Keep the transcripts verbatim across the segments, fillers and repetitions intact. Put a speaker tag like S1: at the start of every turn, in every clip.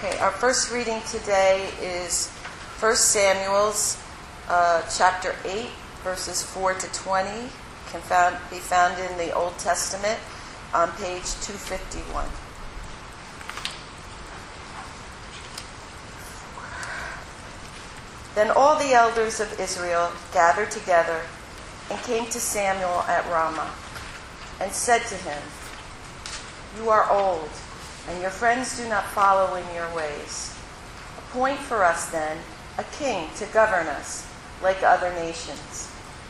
S1: Okay, our first reading today is First Samuel's uh, chapter eight, verses four to twenty. Can found, be found in the Old Testament on page two fifty-one. Then all the elders of Israel gathered together and came to Samuel at Ramah and said to him, "You are old, and your friends do not follow in your ways. Appoint for us, then, a king to govern us, like other nations."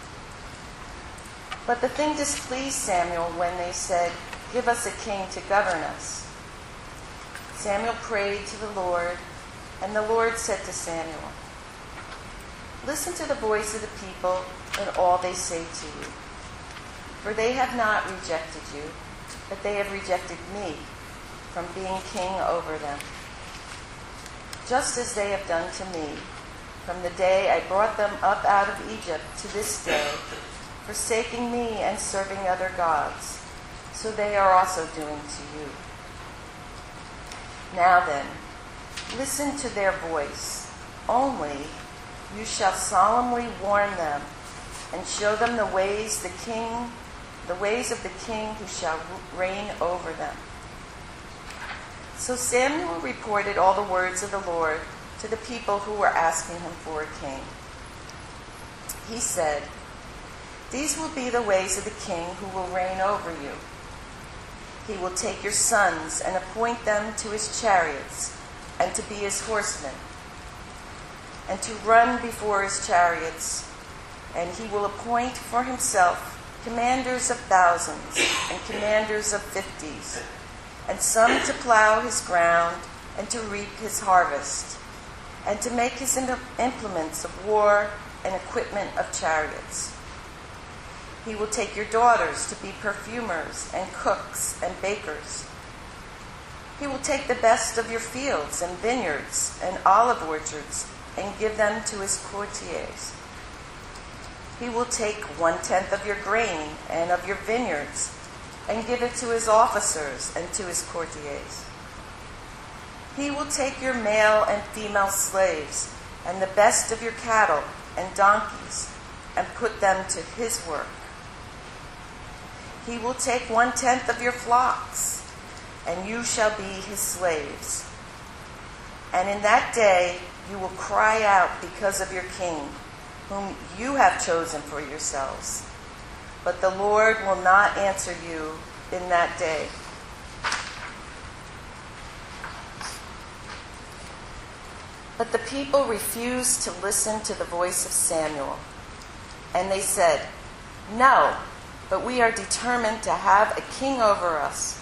S1: But the thing displeased Samuel when they said, "Give us a king to govern us." Samuel prayed to the Lord, and the Lord said to Samuel, "Listen to the voice of the people and all they say to you. For they have not rejected you, but they have rejected me from being king over them, just as they have done to me from the day I brought them up out of Egypt to this day, forsaking me and serving other gods. So they are also doing to you. Now then, listen to their voice. Only you shall solemnly warn them and show them the ways the king, the ways of the king who shall reign over them." So Samuel reported all the words of the Lord to the people who were asking him for a king. He said, "These will be the ways of the king who will reign over you. He will take your sons and appoint them to his chariots and to be his horsemen, and to run before his chariots, and he will appoint for himself commanders of thousands and commanders of fifties, and some to plow his ground and to reap his harvest, and to make his implements of war and equipment of chariots. He will take your daughters to be perfumers and cooks and bakers. He will take the best of your fields and vineyards and olive orchards and give them to his courtiers. He will take one-tenth of your grain and of your vineyards and give it to his officers and to his courtiers. He will take your male and female slaves and the best of your cattle and donkeys and put them to his work. He will take one-tenth of your flocks, and you shall be his slaves. And in that day you will cry out because of your king, whom you have chosen for yourselves. But the Lord will not answer you in that day." But the people refused to listen to the voice of Samuel. And they said, "No, but we are determined to have a king over us,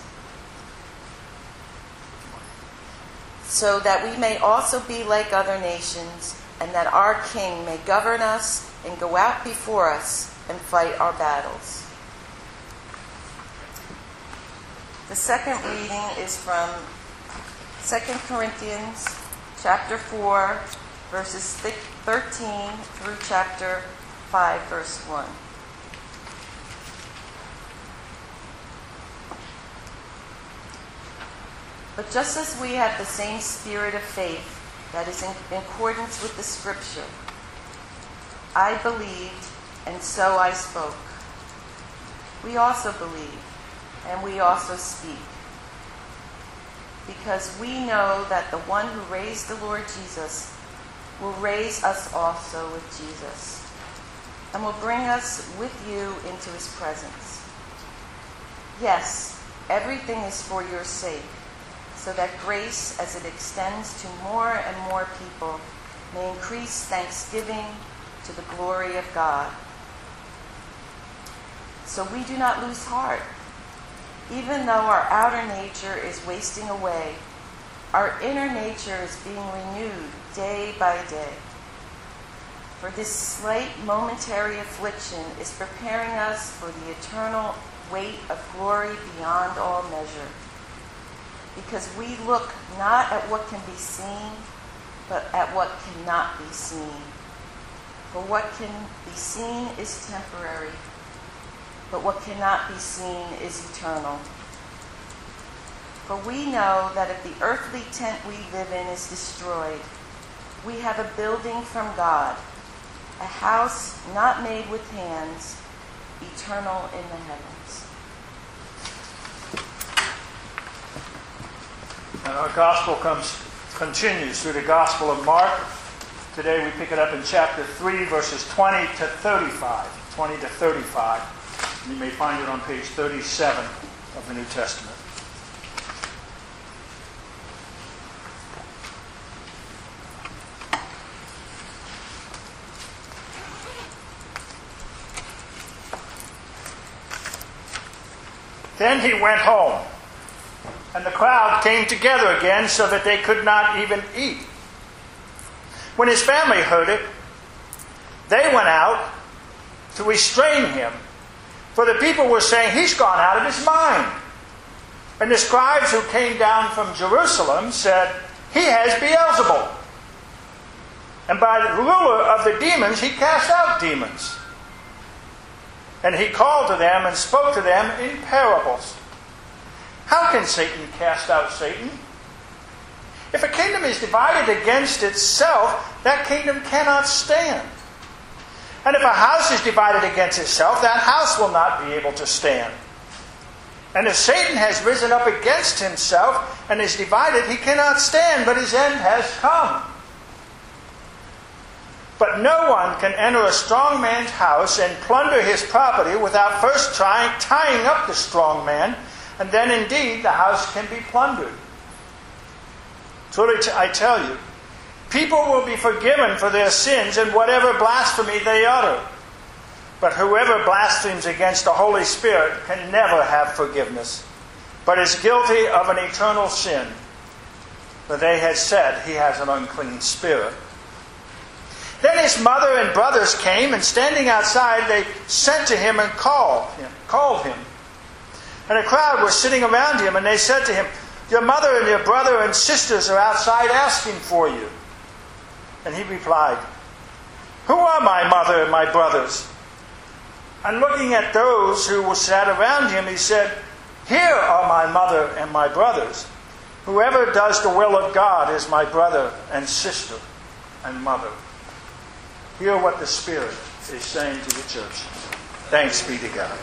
S1: so that we may also be like other nations, and that our king may govern us and go out before us and fight our battles." The second reading is from Second Corinthians chapter four, verses thirteen through chapter five, verse one. "But just as we have the same spirit of faith that is in accordance with the scripture, I believed, and so I spoke. We also believe, and we also speak, because we know that the one who raised the Lord Jesus will raise us also with Jesus, and will bring us with you into his presence. Yes, everything is for your sake, so that grace, as it extends to more and more people, may increase thanksgiving to the glory of God. So we do not lose heart. Even though our outer nature is wasting away, our inner nature is being renewed day by day. For this slight momentary affliction is preparing us for the eternal weight of glory beyond all measure. Because we look not at what can be seen, but at what cannot be seen. For what can be seen is temporary, but what cannot be seen is eternal. For we know that if the earthly tent we live in is destroyed, we have a building from God, a house not made with hands, eternal in the heavens.
S2: And our gospel comes continues through the Gospel of Mark. Today we pick it up in chapter three, verses twenty to thirty-five. twenty to thirty-five. You may find it on page thirty-seven of the New Testament. Then he went home, and the crowd came together again so that they could not even eat. When his family heard it, they went out to restrain him, for the people were saying, "He's gone out of his mind." And the scribes who came down from Jerusalem said, "He has Beelzebul, and by the ruler of the demons he casts out demons." And he called to them and spoke to them in parables. "How can Satan cast out Satan? If a kingdom is divided against itself, that kingdom cannot stand. And if a house is divided against itself, that house will not be able to stand. And if Satan has risen up against himself and is divided, he cannot stand, but his end has come. But no one can enter a strong man's house and plunder his property without first trying, tying up the strong man, and then indeed the house can be plundered. Truly I tell you, people will be forgiven for their sins and whatever blasphemy they utter. But whoever blasphemes against the Holy Spirit can never have forgiveness, but is guilty of an eternal sin. For they had said he has an unclean spirit. Then his mother and brothers came, and standing outside, they sent to him and called him. Called him. And a crowd was sitting around him, and they said to him, "Your mother and your brother and sisters are outside asking for you." And he replied, "Who are my mother and my brothers?" And looking at those who sat around him, he said, "Here are my mother and my brothers. Whoever does the will of God is my brother and sister and mother." Hear what the Spirit is saying to the church. Thanks be to God.